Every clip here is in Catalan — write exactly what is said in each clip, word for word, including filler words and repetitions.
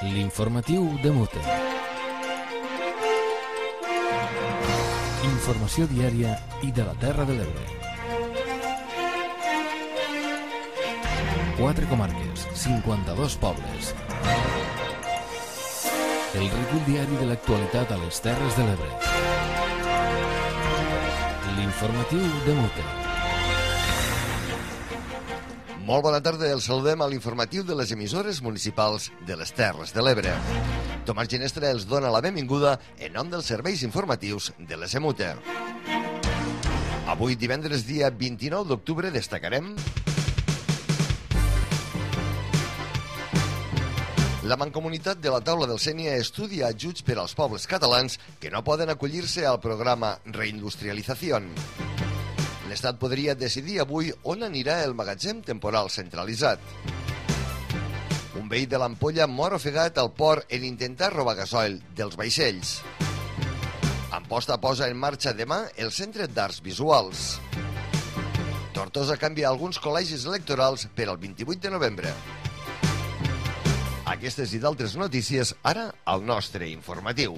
L'informatiu de Mute. Informació diària i de la Terra de l'Ebre. Quatre comarques, cinquanta-dos pobles. El recull diari de l'actualitat a les Terres de l'Ebre. L'informatiu de Mute. Molt bona tarda, els saludem a l'informatiu de les emissores municipals de les Terres de l'Ebre. Tomàs Ginestra els dona la benvinguda en nom dels serveis informatius de l'E S M U T E. Avui, divendres, dia vint-i-nou d'octubre, destacarem la Mancomunitat de la Taula del Sénia estudia ajuts per als pobles catalans que no poden acollir-se al programa Reindustrialitzación. L'Estat podria decidir avui on anirà el magatzem temporal centralitzat. Un veí de l'Ampolla mor ofegat al port en intentar robar gasoil dels vaixells. Amposta posa en marxa demà el Centre d'Arts Visuals. Tortosa canvia alguns col·legis electorals per al vint-i-vuit de novembre. Aquestes i d'altres notícies ara al nostre informatiu.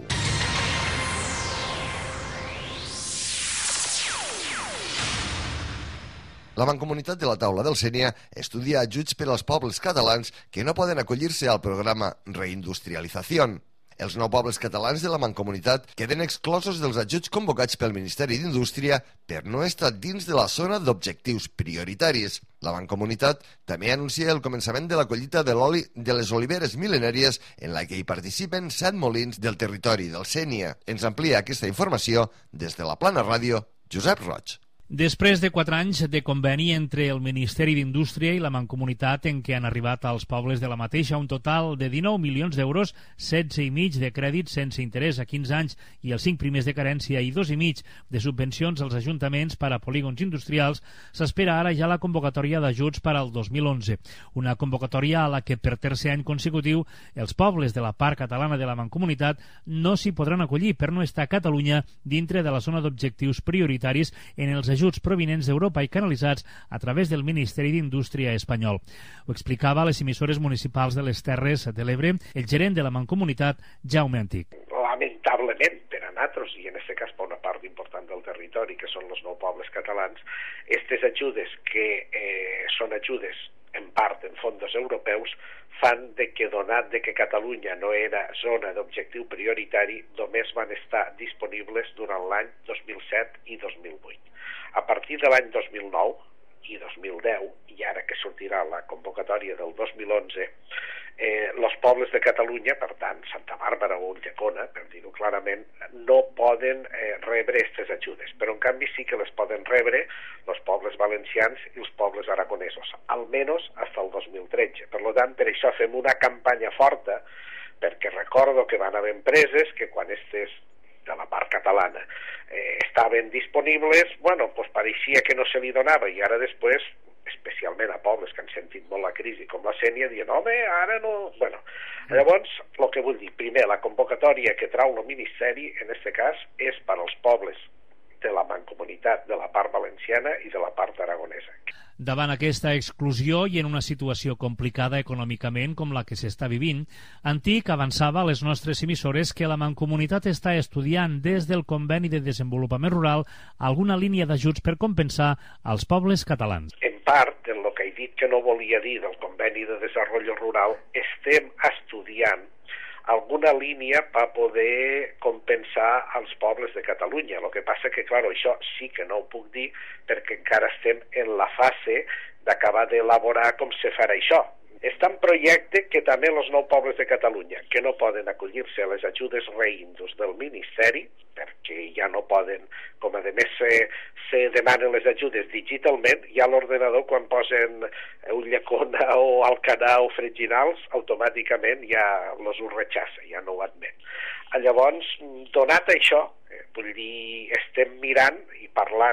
La Mancomunitat de la Taula del Sénia estudia ajuts per als pobles catalans que no poden acollir-se al programa Reindustrialitzación. Els nou pobles catalans de la Mancomunitat queden exclosos dels ajuts convocats pel Ministeri d'Indústria per no estar dins de la zona d'objectius prioritaris. La Mancomunitat també anuncia el començament de la collita de l'oli de les oliveres mil·lenàries en la que hi participen set molins del territori del Sénia. Ens amplia aquesta informació des de la Plana Ràdio, Josep Roig. Després de quatre anys de conveni entre el Ministeri d'Indústria i la Mancomunitat en què han arribat als pobles de la mateixa un total de dinou milions d'euros, setze i mig de crèdit sense interès a quinze anys i els cinc primers de carència i dos i mig de subvencions als ajuntaments per a polígons industrials, s'espera ara ja la convocatòria d'ajuts per al dos mil onze. Una convocatòria a la que per tercer any consecutiu els pobles de la part catalana de la Mancomunitat no s'hi podran acollir per no estar a Catalunya dintre de la zona d'objectius prioritaris en els ajuts provinents d'Europa i canalitzats a través del Ministeri d'Indústria espanyol. Ho explicava a les emissores municipals de les Terres de l'Ebre el gerent de la Mancomunitat, Jaume Antic. Lamentablement, per a nosaltres, i en aquest cas per una part important del territori, que són els nou pobles catalans, aquestes ajudes, que eh, són ajudes en part en fons europeus, fan de que, donat de que Catalunya no era zona d'objectiu prioritari, només van estar disponibles durant l'any dos mil set i dos mil vuit. A partir de l'any dos mil nou i dos mil deu, i ara que sortirà la convocatòria del dos mil onze, eh, els pobles de Catalunya, per tant, Santa Bàrbara o Ulldecona, per dir-ho clarament, no poden eh, rebre aquestes ajudes, però en canvi sí que les poden rebre els pobles valencians i els pobles aragonesos, almenys fins al dos mil tretze. Per tant, per això fem una campanya forta, perquè recordo que van haver empreses que quan aquestes de la part catalana eh, estaven disponibles, bueno, pues pareixia que no se li donava, i ara després, especialment a pobles que han sentit molt la crisi, com la Sénia, dient, home, ara no... Bueno, llavors, el que vull dir, primer, la convocatòria que trau el Ministeri, en aquest cas, és per als pobles de la Mancomunitat de la part valenciana i de la part aragonesa. Davant aquesta exclusió i en una situació complicada econòmicament com la que s'està vivint, Antic avançava a les nostres emissores que la Mancomunitat està estudiant des del Conveni de Desenvolupament Rural alguna línia d'ajuts per compensar als pobles catalans. En part, en el que he dit que no volia dir del Conveni de Desenvolupament Rural, estem estudiant alguna línia per poder compensar els pobles de Catalunya. El que passa que, clar, això sí que no ho puc dir perquè encara estem en la fase d'acabar d'elaborar com se farà això. Està en projecte que també els nou pobles de Catalunya, que no poden acollir-se a les ajudes reindus del Ministeri, perquè ja no poden, com a més se, se demanen les ajudes digitalment, ja l'ordenador quan posen Ulldecona o Alcanar o Freginals, automàticament ja els ho rechaça, ja no ho admet. Llavors, donat això, vull dir, estem mirant i parlant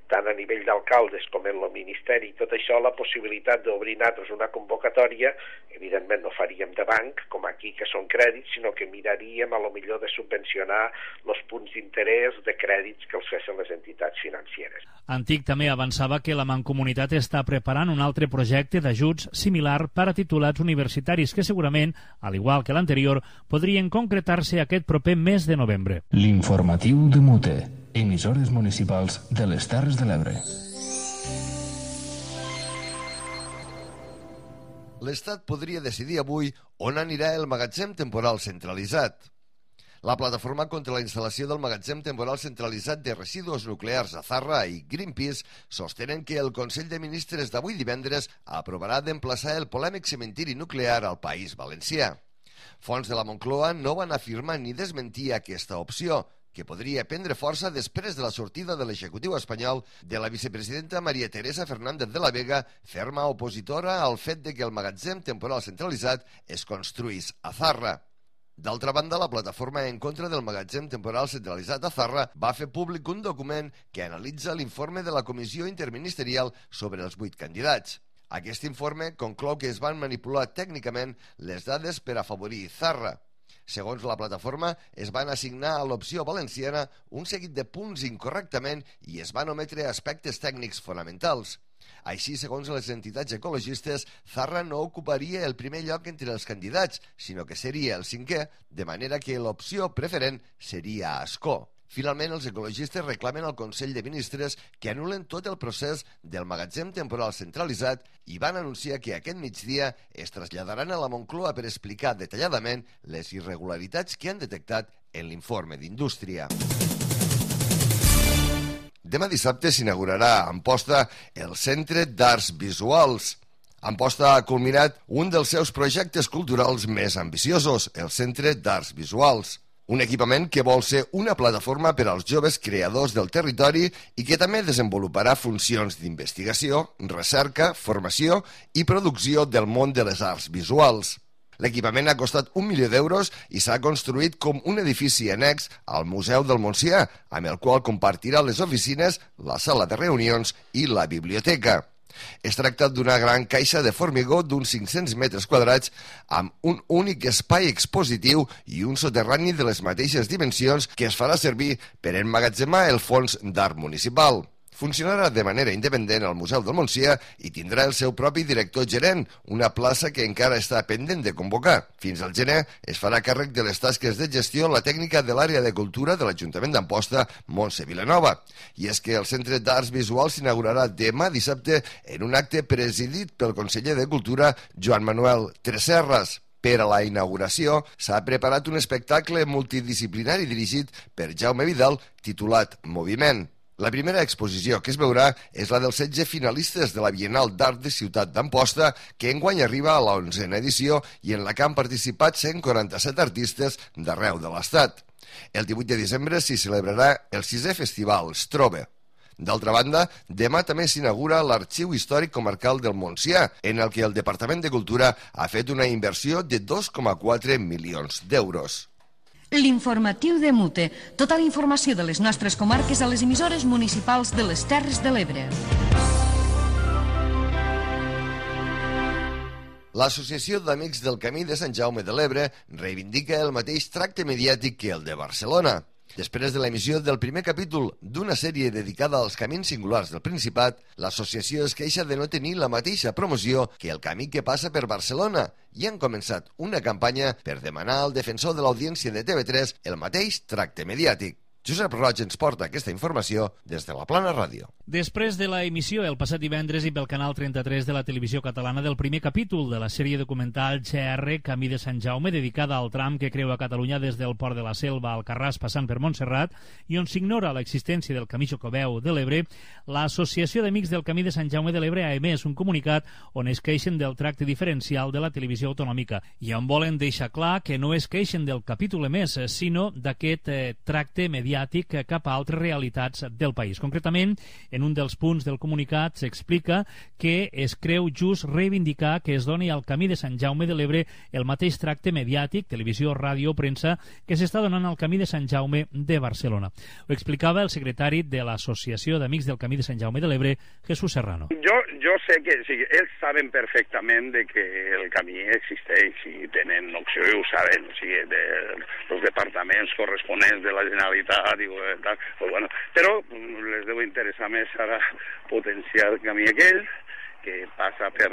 tant a nivell d'alcaldes com en el Ministeri, tot això, la possibilitat d'obrir nosaltres una convocatòria, evidentment no faríem de banc, com aquí, que són crèdits, sinó que miraríem a lo millor de subvencionar els punts d'interès de crèdits que els fessin les entitats financeres. Antic també avançava que la Mancomunitat està preparant un altre projecte d'ajuts similar per a titulats universitaris que segurament, al igual que l'anterior, podrien concretar-se aquest proper mes de novembre. L'informatiu de Mute, emissores municipals de les Terres de l'Ebre. L'Estat podria decidir avui on anirà el magatzem temporal centralitzat. La plataforma contra la instal·lació del magatzem temporal centralitzat de residus nuclears a Zarra i Greenpeace sostenen que el Consell de Ministres d'avui divendres aprovarà d'emplaçar el polèmic cementiri nuclear al País Valencià. Fonts de la Moncloa no van afirmar ni desmentir aquesta opció, que podria prendre força després de la sortida de l'executiu espanyol de la vicepresidenta María Teresa Fernández de la Vega, ferma opositora al fet de que el magatzem temporal centralitzat es construís a Zarra. D'altra banda, la plataforma en contra del magatzem temporal centralitzat a Zarra va fer públic un document que analitza l'informe de la Comissió Interministerial sobre els vuit candidats. Aquest informe conclou que es van manipular tècnicament les dades per afavorir Zarra. Segons la plataforma, es van assignar a l'opció valenciana un seguit de punts incorrectament i es van ometre aspectes tècnics fonamentals. Així, segons les entitats ecologistes, Zarra no ocuparia el primer lloc entre els candidats, sinó que seria el cinquè, de manera que l'opció preferent seria Ascó. Finalment, els ecologistes reclamen al Consell de Ministres que anulen tot el procés del magatzem temporal centralitzat i van anunciar que aquest migdia es traslladaran a la Moncloa per explicar detalladament les irregularitats que han detectat en l'informe d'Indústria. Demà dissabte s'inaugurarà a Amposta el Centre d'Arts Visuals. Amposta ha culminat un dels seus projectes culturals més ambiciosos, el Centre d'Arts Visuals. Un equipament que vol ser una plataforma per als joves creadors del territori i que també desenvoluparà funcions d'investigació, recerca, formació i producció del món de les arts visuals. L'equipament ha costat un milió d'euros i s'ha construït com un edifici annex al Museu del Montsià, amb el qual compartirà les oficines, la sala de reunions i la biblioteca. Es tracta d'una gran caixa de formigó d'uns cinc-cents metres quadrats amb un únic espai expositiu i un soterrani de les mateixes dimensions que es farà servir per emmagatzemar el fons d'art municipal. Funcionarà de manera independent al Museu del Montsià i tindrà el seu propi director gerent, una plaça que encara està pendent de convocar. Fins al gener es farà càrrec de les tasques de gestió la tècnica de l'àrea de cultura de l'Ajuntament d'Amposta, Montse Vilanova. I és que el Centre d'Arts Visuals s'inaugurarà demà dissabte en un acte presidit pel conseller de Cultura, Joan Manuel Tresserras. Per a la inauguració s'ha preparat un espectacle multidisciplinari dirigit per Jaume Vidal titulat Moviment. La primera exposició que es veurà és la dels setze finalistes de la Bienal d'Art de Ciutat d'Amposta, que enguany arriba a l'onzena edició i en la que han participat cent quaranta-set artistes d'arreu de l'Estat. El divuit de desembre s'hi celebrarà el sisè festival Strobe. D'altra banda, demà també s'inaugura l'Arxiu Històric Comarcal del Montsià, en el que el Departament de Cultura ha fet una inversió de dos coma quatre milions d'euros. L'informatiu de Mute. Tota la informació de les nostres comarques a les emissores municipals de les Terres de l'Ebre. L'Associació d'Amics del Camí de Sant Jaume de l'Ebre reivindica el mateix tracte mediàtic que el de Barcelona. Després de l'emissió del primer capítol d'una sèrie dedicada als camins singulars del Principat, l'associació es queixa de no tenir la mateixa promoció que el camí que passa per Barcelona i han començat una campanya per demanar al defensor de l'audiència de T V tres el mateix tracte mediàtic. Josep Roig ens porta aquesta informació des de la Plana Ràdio. Després de la emissió el passat divendres i pel canal trenta-tres de la televisió catalana del primer capítol de la sèrie documental G R Camí de Sant Jaume, dedicada al tram que creua Catalunya des del Port de la Selva al Carràs passant per Montserrat i on s'ignora l'existència del Camí Jacobeu de l'Ebre, l'Associació d'Amics del Camí de Sant Jaume de l'Ebre ha emès un comunicat on es queixen del tracte diferencial de la televisió autonòmica i on volen deixar clar que no es queixen del capítol emès, sinó d'aquest eh, tracte mediàtic mediàtic cap a altres realitats del país. Concretament, en un dels punts del comunicat s'explica que es creu just reivindicar que es doni al Camí de Sant Jaume de l'Ebre el mateix tracte mediàtic, televisió, ràdio o premsa, que s'està donant al Camí de Sant Jaume de Barcelona. Ho explicava el secretari de l'Associació d'Amics del Camí de Sant Jaume de l'Ebre, Jesús Serrano. Jo, jo sé que sí, ells saben perfectament de que el camí existeix i tenen opció i ho saben, o sigui, de, els departaments corresponents de la Generalitat i tal, pues bueno, però les deu interessar més ara potenciar el camí aquell que passa per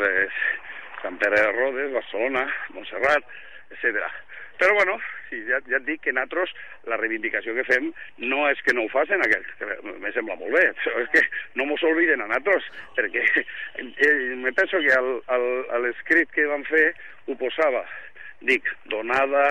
Sant Pere de Rodes, Barcelona, Montserrat, etcètera. Però bueno, sí, ja, ja et dic que nosaltres la reivindicació que fem no és que no ho facin aquells, que me sembla molt bé, però és que no mos obliden a nosaltres, perquè eh, me penso que al, al, a l'escrit que van fer ho posava, dic, donada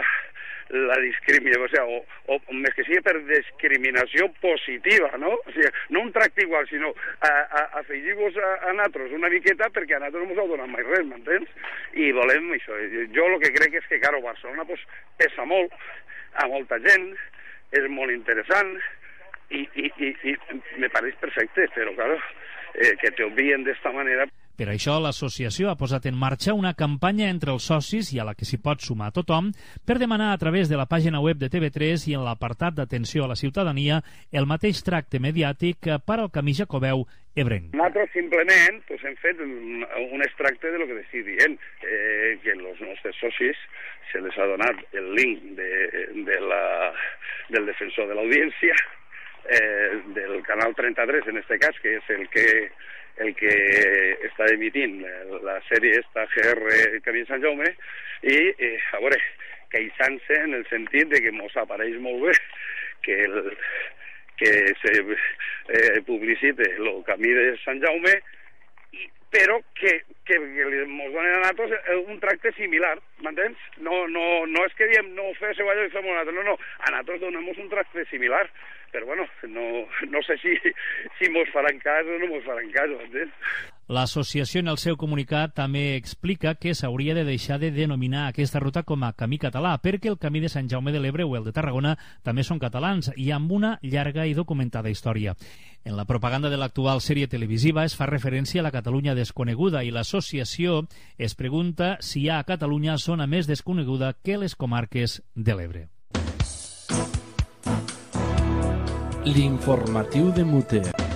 la discriminació, o, sigui, o, o més que sigui per discriminació positiva, no? O sigui, no un tracte igual, sinó afegir-vos a, a nosaltres una miqueta perquè a nosaltres no ens heu donat mai res, m'entens? I volem això. Jo el que crec és que, claro, Barcelona pues, pesa molt, a molta gent, és molt interessant i, i, i, i me pareix perfecte, però, claro, eh, que te obvien d'esta manera. Per això, l'associació ha posat en marxa una campanya entre els socis i a la que s'hi pot sumar tothom per demanar a través de la pàgina web de T V tres i en l'apartat d'atenció a la ciutadania el mateix tracte mediàtic per al camí Jacobeu ebrenc. Nosaltres simplement pues, hem fet un, un extracte de lo que estic dient, eh, que els nostres socis se les ha donat el link de, de la, del defensor de l'audiència, eh, del canal trenta-tres en este cas, que és el que el que està emitint la sèrie esta G R Camí de Sant Jaume i, eh, a veure, queixant-se en el sentit de que mos apareix molt bé que, el, que se eh, publicite el Camí de Sant Jaume, però que, que, que mos donen a nosaltres un tracte similar, m'entens? No, no, no és que diem no fes-ho allò i fem un altre, no, no, a nosaltres donem un tracte similar, però bueno, no, no sé si, si mos faran cas o no mos faran cas, m'entens? L'associació en el seu comunicat també explica que s'hauria de deixar de denominar aquesta ruta com a camí català, perquè el camí de Sant Jaume de l'Ebre o el de Tarragona també són catalans i amb una llarga i documentada història. En la propaganda de l'actual sèrie televisiva es fa referència a la Catalunya desconeguda i l'associació es pregunta si hi ha a Catalunya zona més desconeguda que les comarques de l'Ebre. L'informatiu de Mute.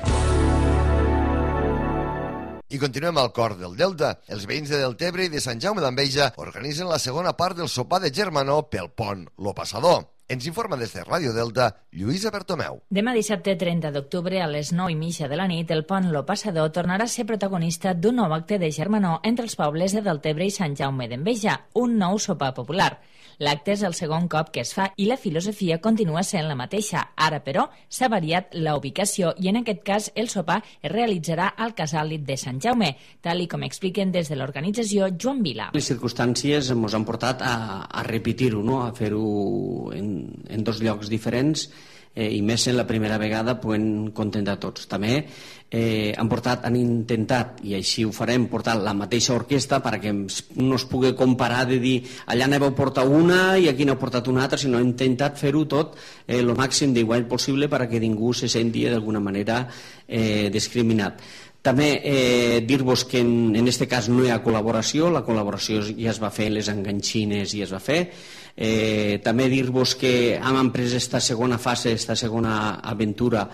I continuem al cor del Delta. Els veïns de Deltebre i de Sant Jaume d'Enveja organitzen la segona part del sopar de Germanor pel pont Lo Passador. Ens informa des de Ràdio Delta, Lluïsa Bertomeu. Demà dissabte trenta d'octubre a les nou i mitja de la nit, el pont Lo Passador tornarà a ser protagonista d'un nou acte de germanor entre els pobles de Deltebre i Sant Jaume d'Enveja, un nou sopar popular. L'acte és el segon cop que es fa i la filosofia continua sent la mateixa. Ara, però, s'ha variat la ubicació i en aquest cas el sopar es realitzarà al Casal de Sant Jaume, tal i com expliquen des de l'organització Joan Vila. Les circumstàncies ens han portat a, a repetir-ho, no? A fer-ho en, en dos llocs diferents eh, i més en la primera vegada podem contentar tots. També eh, han, portat, han intentat, i així ho farem, portar la mateixa orquestra perquè no es pugui comparar de dir allà aneu a portar una i aquí n'heu portat una altra, sinó hem intentat fer-ho tot eh, el màxim d'igual possible perquè ningú se senti d'alguna manera eh, discriminat. També eh, dir-vos que en, en este cas no hi ha col·laboració, la col·laboració ja es va fer, les enganxines ja es va fer. Eh, també dir-vos que hem emprès esta segona fase, esta segona aventura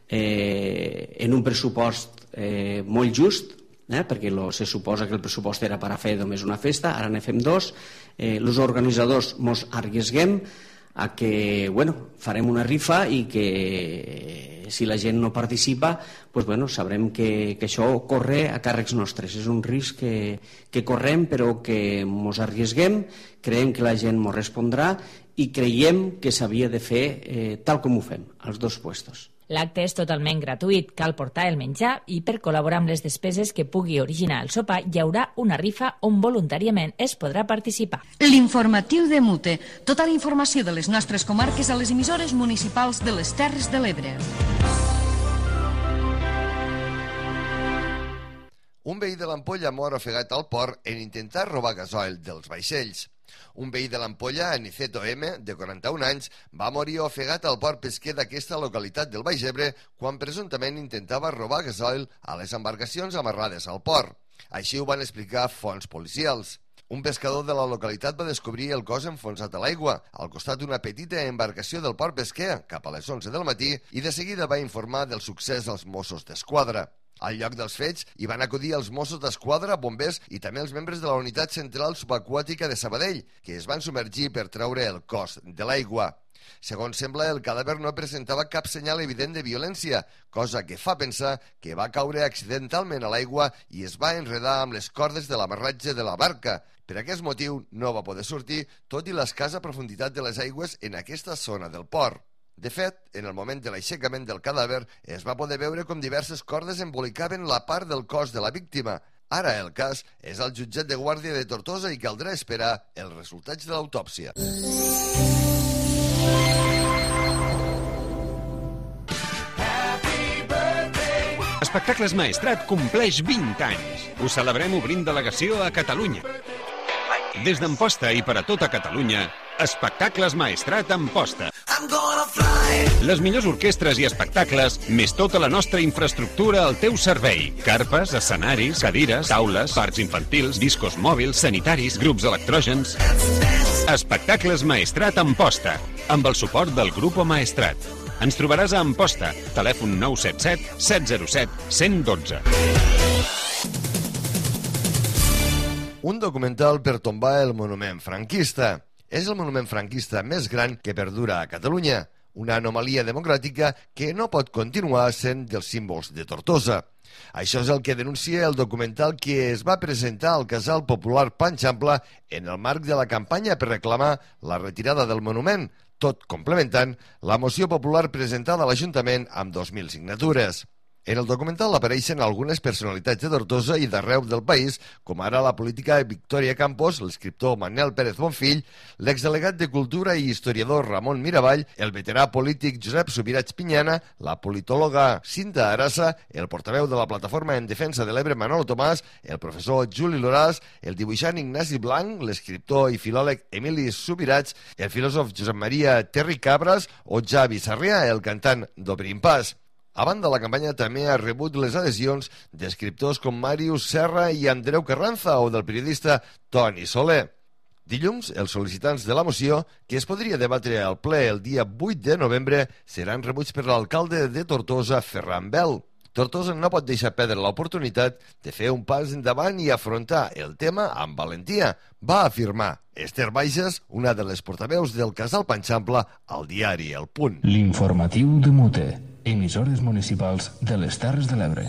eh, en un pressupost eh, molt just, eh, perquè lo, se suposa que el pressupost era per a fer només una festa, ara ne fem dos. Eh, els organitzadors mos arriesguem a que bueno, farem una rifa i que si la gent no participa pues, bueno, sabrem que, que això corre a càrrecs nostres. És un risc que, que correm però que mos arriesguem, creiem que la gent mos respondrà i creiem que s'havia de fer eh, tal com ho fem, als dos puestos. L'acte és totalment gratuït, cal portar el menjar i per col·laborar amb les despeses que pugui originar el sopar hi haurà una rifa on voluntàriament es podrà participar. L'informatiu de Mute. Tota la informació de les nostres comarques a les emissores municipals de les Terres de l'Ebre. Un veí de l'Ampolla mor ofegat al port en intentar robar gasoil dels vaixells. Un veí de l'Ampolla, Aniceto M, de quaranta-un anys, va morir ofegat al port pesquer d'aquesta localitat del Baix Ebre quan presumptament intentava robar gasoil a les embarcacions amarrades al port. Així ho van explicar fonts policials. Un pescador de la localitat va descobrir el cos enfonsat a l'aigua, al costat d'una petita embarcació del port pesquer, cap a les onze del matí, i de seguida va informar del succés als Mossos d'Esquadra. Al lloc dels fets hi van acudir els Mossos d'Esquadra, bombers i també els membres de la Unitat Central Subaquàtica de Sabadell, que es van submergir per treure el cos de l'aigua. Segons sembla, el cadàver no presentava cap senyal evident de violència, cosa que fa pensar que va caure accidentalment a l'aigua i es va enredar amb les cordes de l'amarratge de la barca. Per aquest motiu no va poder sortir, tot i l'escassa profunditat de les aigües en aquesta zona del port. De fet, en el moment de l'aixecament del cadàver es va poder veure com diverses cordes embolicaven la part del cos de la víctima. Ara el cas és al jutjat de guàrdia de Tortosa i caldrà esperar els resultats de l'autòpsia. Espectacles Maestrat compleix vint anys. Ho celebrem obrint delegació a Catalunya. Des d'Amposta i per a tota Catalunya, Espectacles Maestrat Amposta. Les millors orquestres i espectacles, més tota la nostra infraestructura al teu servei. Carpes, escenaris, cadires, taules, parcs infantils, discos mòbils, sanitaris, grups electrògens... Espectacles Maestrat Amposta, amb el suport del Grupo Maestrat. Ens trobaràs a Amposta, telèfon nou set set, set zero set, cent dotze. Un documental per tombar el monument franquista. És el monument franquista més gran que perdura a Catalunya, una anomalia democràtica que no pot continuar sent dels símbols de Tortosa. Això és el que denuncia el documental que es va presentar al Casal Popular Panxampla en el marc de la campanya per reclamar la retirada del monument, tot complementant la moció popular presentada a l'Ajuntament amb dos mil signatures. En el documental apareixen algunes personalitats de Tortosa i d'arreu del país, com ara la política Victòria Campos, l'escriptor Manel Pérez Bonfill, l'exdelegat de Cultura i historiador Ramon Miravall, el veterà polític Josep Subirats Pinyana, la politòloga Cinta Arasa, el portaveu de la Plataforma en Defensa de l'Ebre Manolo Tomàs, el professor Juli Loràs, el dibuixant Ignasi Blanc, l'escriptor i filòleg Emili Subirats, el filòsof Josep Maria Terri Cabras o Javi Sarrià, el cantant d'Obrim Pas. A banda, la campanya també ha rebut les adhesions d'escriptors com Màrius Serra i Andreu Carranza o del periodista Toni Soler. Dilluns, els sol·licitants de la moció, que es podria debatre al ple el dia vuit de novembre, seran rebuts per l'alcalde de Tortosa, Ferran Bel. Tortosa no pot deixar perdre l'oportunitat de fer un pas endavant i afrontar el tema amb valentia, va afirmar Esther Baixes, una de les portaveus del Casal Panxampla, al diari El Punt. L'informatiu de Mute, emissores municipals de les Terres de l'Ebre.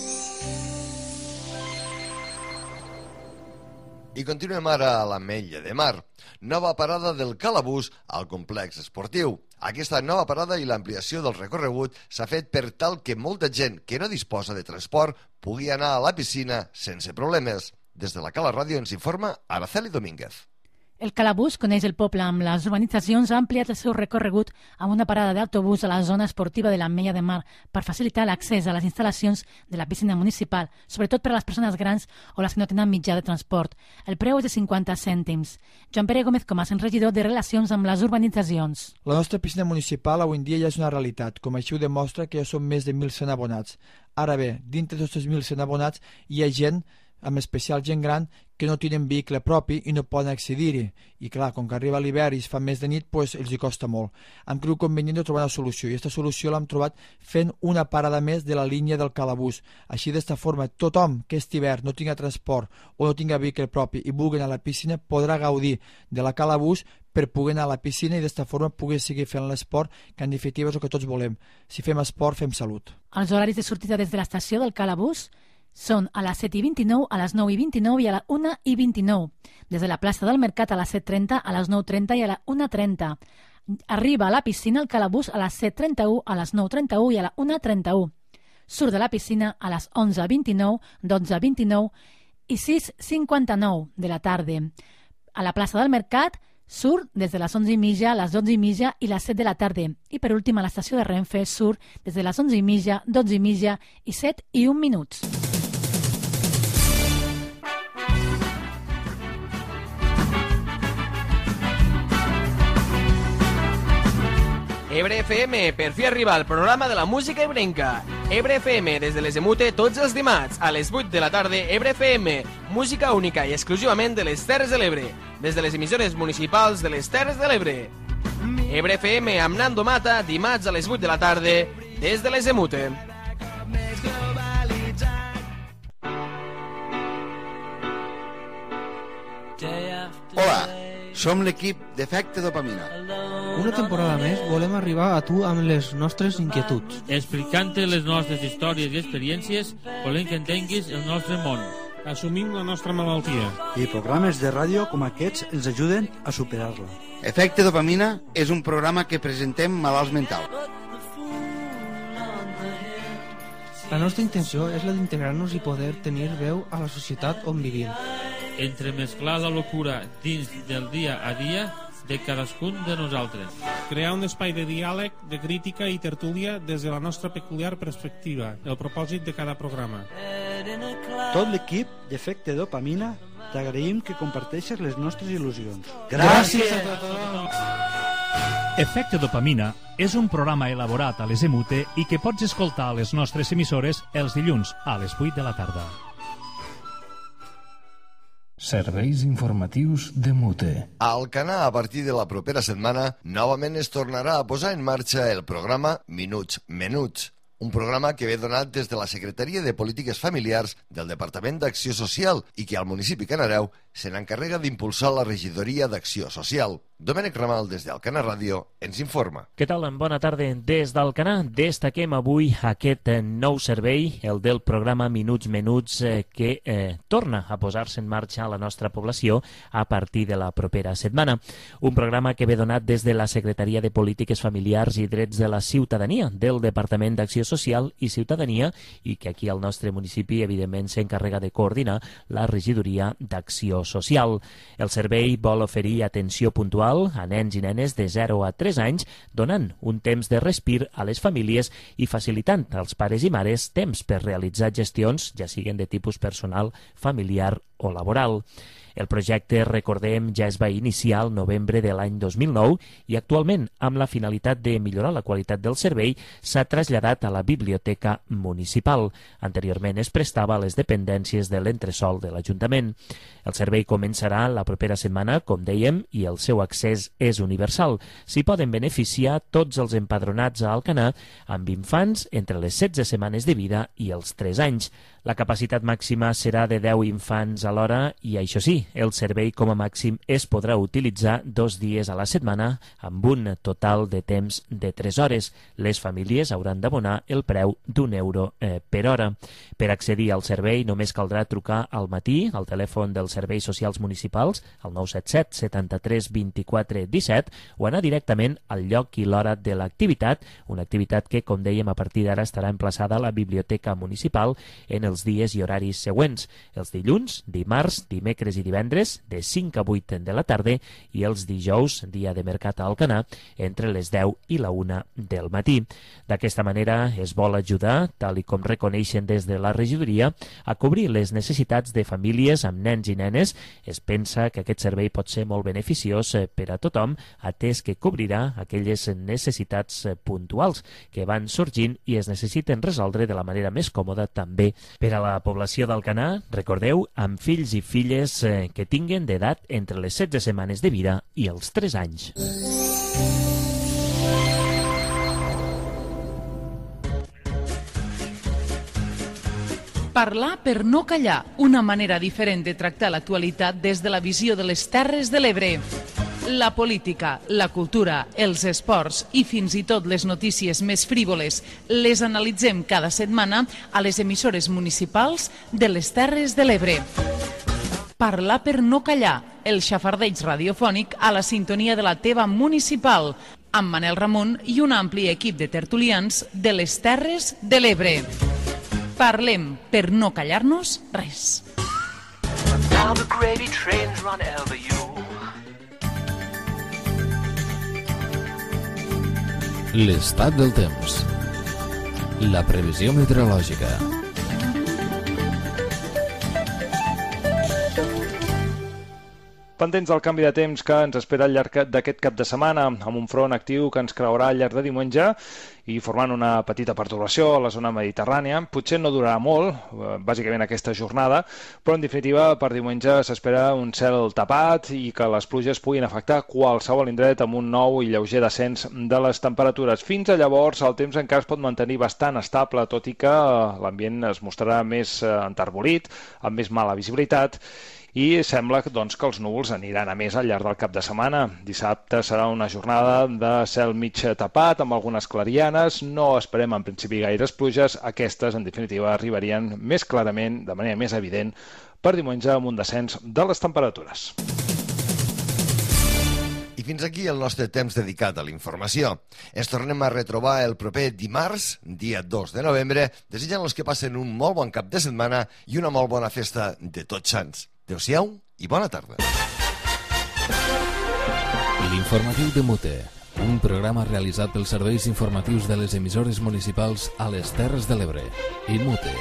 I continuem ara a l'Ametlla de Mar. Nova parada del Calabús al complex esportiu. Aquesta nova parada i l'ampliació del recorregut s'ha fet per tal que molta gent que no disposa de transport pugui anar a la piscina sense problemes. Des de la Cala Ràdio ens informa Araceli Domínguez. El Calabús coneix el poble amb les urbanitzacions, ha ampliat el seu recorregut amb una parada d'autobús a la zona esportiva de l'Ametlla de Mar per facilitar l'accés a les instal·lacions de la piscina municipal, sobretot per a les persones grans o les que no tenen mitjà de transport. El preu és de cinquanta cèntims. Joan Pere Gómez Comas, regidor de Relacions amb les Urbanitzacions. La nostra piscina municipal avui en dia ja és una realitat, com així ho demostra que ja són més de mil cent abonats. Ara bé, dintre d'aquests mil cent abonats hi ha gent, amb especial gent gran, que no tenen vehicle propi i no poden accedir-hi. I clar, com que arriba l'hivern i es fa més de nit, pues, els hi costa molt. Hem cregut convenient de trobar una solució, i aquesta solució l'hem trobat fent una parada més de la línia del Calabús. Així, d'esta forma, tothom que aquest hivern no tinga transport o no tinga vehicle propi i vulgui anar a la piscina podrà gaudir de la Calabús per poder anar a la piscina i d'esta forma poder seguir fent l'esport, que en definitiva és el que tots volem. Si fem esport, fem salut. Els horaris de sortida des de l'estació del Calabús són a les set i vint-i-nou, a les nou i vint-i-nou i a la una i vint-i-nou. Des de la plaça del Mercat a les set trenta, a les nou trenta i a la una trenta. Arriba a la piscina el Calabús a les set trenta-u, a les nou trenta-u i a la una trenta-u. Surt de la piscina a les onze vint-i-nou, dotze vint-i-nou i sis cinquanta-nou de la tarda. A la plaça del Mercat surt des de les onze i mitja, a les dotze i mitja i les set de la tarda. I per últim a l'estació de Renfe surt des de les onze i mitja, dotze i mitja i set i un minuts. Ebre F M, per fi arriba al programa de la música ebrenca. Ebre F M, des de les Emute, tots els dimarts, a les vuit de la tarda. Ebre F M, música única i exclusivament de les Terres de l'Ebre, des de les emissores municipals de les Terres de l'Ebre. Ebre F M amb Nando Mata, dimarts a les vuit de la tarda, des de les Emute. Hola, som l'equip d'Efecte Dopamina. Una temporada més volem arribar a tu amb les nostres inquietuds. Explicant-te les nostres històries i experiències, volem que entenguis el nostre món. Assumim la nostra malaltia. I programes de ràdio com aquests ens ajuden a superar-la. Efecte Dopamina és un programa que presentem malalts mentals. La nostra intenció és la d'integrar-nos i poder tenir veu a la societat on vivim. Entremesclar la locura dins del dia a dia de cadascun de nosaltres. Crear un espai de diàleg, de crítica i tertúlia des de la nostra peculiar perspectiva, el propòsit de cada programa. Tot l'equip d'Efecte Dopamina t'agraïm que comparteixes les nostres il·lusions. Gràcies a tothom! Efecte Dopamina és un programa elaborat a les Emute i que pots escoltar a les nostres emissores els dilluns a les vuit de la tarda. Serveis informatius de Mute. A Alcanar, a partir de la propera setmana, novament es tornarà a posar en marxa el programa Minuts Menuts, un programa que ve donat des de la Secretaria de Polítiques Familiars del Departament d'Acció Social i que al municipi Canareu se n'encarrega d'impulsar la regidoria d'Acció Social. Domènec Ramal, des d'Alcanar Ràdio, ens informa. Què tal? Bona tarda. Des d'Alcanar destaquem avui aquest nou servei, el del programa Minuts Menuts, eh, que eh, torna a posar-se en marxa a la nostra població a partir de la propera setmana. Un programa que ve donat des de la Secretaria de Polítiques Familiars i Drets de la Ciutadania del Departament d'Acció Social i Ciutadania i que aquí al nostre municipi, evidentment, s'encarrega de coordinar la regidoria d'Acció Social. El servei vol oferir atenció puntual a nens i nenes de zero a tres anys, donant un temps de respir a les famílies i facilitant als pares i mares temps per realitzar gestions, ja siguen de tipus personal, familiar o laboral. El projecte, recordem, ja es va iniciar el novembre de l'any dos mil nou i actualment, amb la finalitat de millorar la qualitat del servei, s'ha traslladat a la Biblioteca Municipal. Anteriorment es prestava a les dependències de l'entresòl de l'Ajuntament. El servei començarà la propera setmana, com dèiem, i el seu accés és universal. S'hi poden beneficiar tots els empadronats a Alcanar amb infants entre les setze setmanes de vida i els tres anys. La capacitat màxima serà de deu infants alhora i, això sí, el servei com a màxim es podrà utilitzar dos dies a la setmana amb un total de temps de tres hores. Les famílies hauran d'abonar el preu d'un euro eh, per hora. Per accedir al servei només caldrà trucar al matí al telèfon dels serveis socials municipals al nou set set setanta-tres vint-i-quatre disset o anar directament al lloc i l'hora de l'activitat, una activitat que, com dèiem, a partir d'ara estarà emplaçada a la Biblioteca Municipal en els dies i horaris següents, els dilluns, dimarts, dimecres i divendres, de cinc a vuit de la tarda i els dijous, dia de mercat a Alcanar, entre les deu i la una del matí. D'aquesta manera es vol ajudar, tal i com reconeixen des de la regidoria, a cobrir les necessitats de famílies amb nens i nenes. Es pensa que aquest servei pot ser molt beneficiós per a tothom, atès que cobrirà aquelles necessitats puntuals que van sorgint i es necessiten resoldre de la manera més còmoda també per a la població d'Alcanar, recordeu, amb fills i filles eh, que tinguen d'edat entre les setze setmanes de vida i els tres anys. Parlar per no callar, una manera diferent de tractar l'actualitat des de la visió de les Terres de l'Ebre. La política, la cultura, els esports i fins i tot les notícies més frívoles les analitzem cada setmana a les emissores municipals de les Terres de l'Ebre. Parlar per no callar, el xafardeig radiofònic a la sintonia de la teva municipal, amb Manel Ramon i un ampli equip de tertulians de les Terres de l'Ebre. Parlem per no callar-nos res. Now the gravy trains run over you. L'estat del temps. La previsió meteorològica. Pendents del canvi de temps que ens espera al llarg d'aquest cap de setmana, amb un front actiu que ens creuarà al llarg de diumenge i formant una petita pertorbació a la zona mediterrània. Potser no durarà molt, bàsicament aquesta jornada, però en definitiva per diumenge s'espera un cel tapat i que les pluges puguin afectar qualsevol indret amb un nou i lleuger descens de les temperatures. Fins a llavors el temps encara es pot mantenir bastant estable, tot i que l'ambient es mostrarà més enterbolit, amb més mala visibilitat, i sembla doncs, que els núvols aniran a més al llarg del cap de setmana. Dissabte serà una jornada de cel mig tapat, amb algunes clarianes. No esperem en principi gaires pluges. Aquestes, en definitiva, arribarien més clarament, de manera més evident, per diumenge amb un descens de les temperatures. I fins aquí el nostre temps dedicat a l'informació. Ens tornem a retrobar el proper dimarts, dia dos de novembre, desitjant-los que passen un molt bon cap de setmana i una molt bona festa de Tots Sants. Adéu-siau i bona tarda. L'informatiu de Mute, un programa realitzat pels serveis informatius de les emissores municipals a les Terres de l'Ebre i Mute.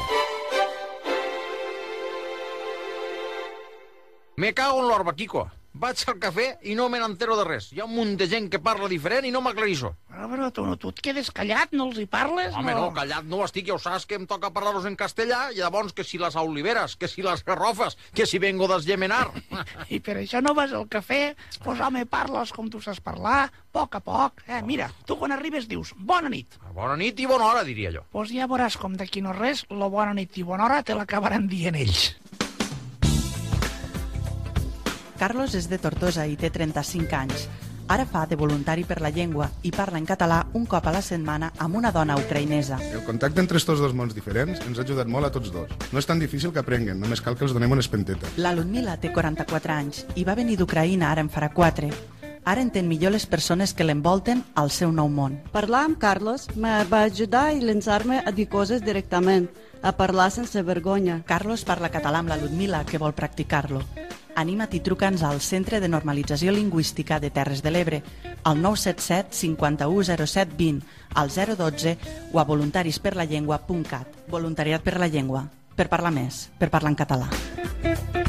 Me cago en l'orba, Quico. Vaig al cafè i no me n'entero de res. Hi ha un munt de gent que parla diferent i no m'aclarisso. Però, però tu, no, tu et quedes callat, no els hi parles? Home, no, no callat no estic, ja ho saps que em toca parlar-los en castellà, i llavors que si les oliveres, que si les garrofes, que si vengo d'esgemenar. I per això no vas al cafè? Pues home, parles com tu saps parlar, a poc a poc. Eh, mira, tu quan arribes dius bona nit. Bona nit i bona hora, diria jo. Pues ja veuràs com d'aquí no res, la bona nit i bona hora te l'acabaran dient ells. Carlos és de Tortosa i té trenta-cinc anys. Ara fa de voluntari per la llengua i parla en català un cop a la setmana amb una dona ucraïnesa. El contacte entre estos dos mons diferents ens ha ajudat molt a tots dos. No és tan difícil que aprenguen, només cal que els donem una espenteta. La Ludmila té quaranta-quatre anys i va venir d'Ucraïna ara en farà quatre. Ara entén millor les persones que l'envolten al seu nou món. Parlar amb Carlos me va ajudar a llançar-me a dir coses directament, a parlar sense vergonya. Carlos parla català amb la Ludmila, que vol practicar-lo. Anima't i truca'ns al Centre de Normalització Lingüística de Terres de l'Ebre al nou set set cinquanta-u zero set vint, al zero dotze o a voluntarisperlallengua punt cat. Voluntariat per la llengua. Per parlar més, per parlar en català.